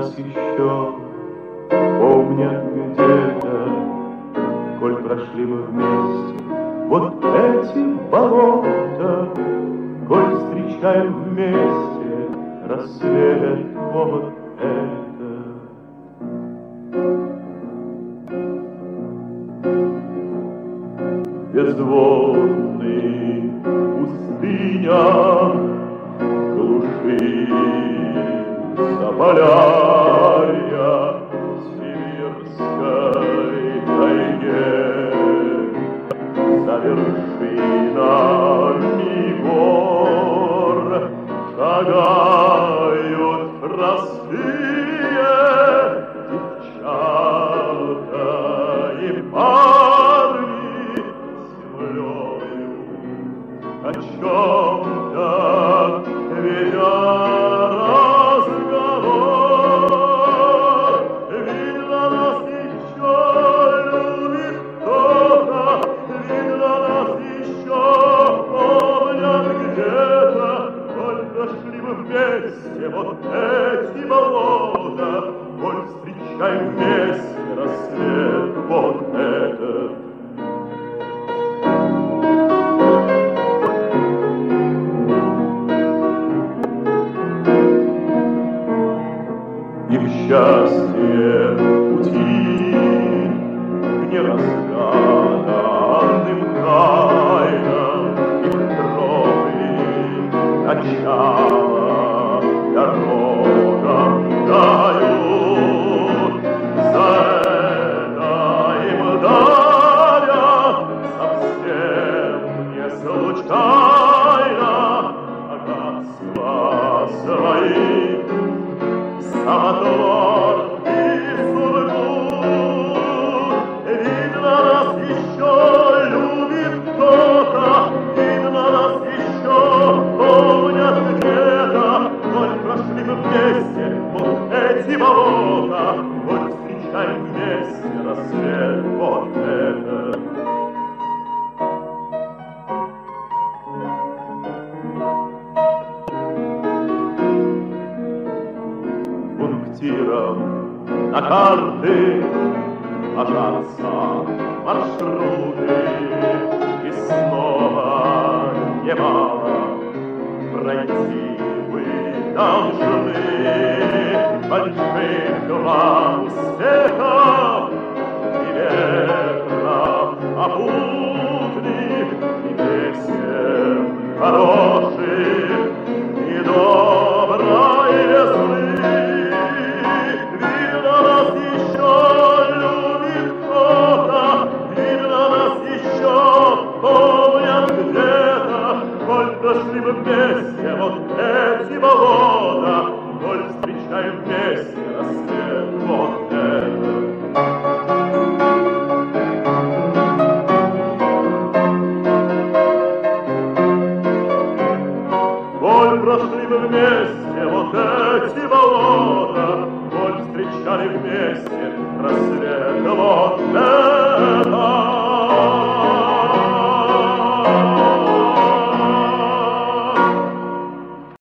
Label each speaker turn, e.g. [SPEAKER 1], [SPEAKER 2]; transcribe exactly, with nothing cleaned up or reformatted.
[SPEAKER 1] нас еще помнят где-то, коль прошли мы вместе вот эти болота, коль встречаем вместе рассвет вот это. Безводный пустыня, глуши Заполярья, сибирской тайге, за вершинами гор шагают простые девчата и парни землею о чем-то ведя разговор. Видно, нас еще любит кто-то, видно, нас еще помнят где-то, коль прошли мы вместе вот эти болота, коль встречаем вместе рассвет вот этот. И в счастье пути к неразгаданным тайнам и тропы начала дорогам дают. За это им дарят совсем не случайно богатства своих. Самотор и сургут, видно, нас еще любит кто-то, видно, нас еще помнят где-то, коль прошли мы вместе вот эти болота, коль встречаем вместе рассвет вот этот. Пунктиром на карте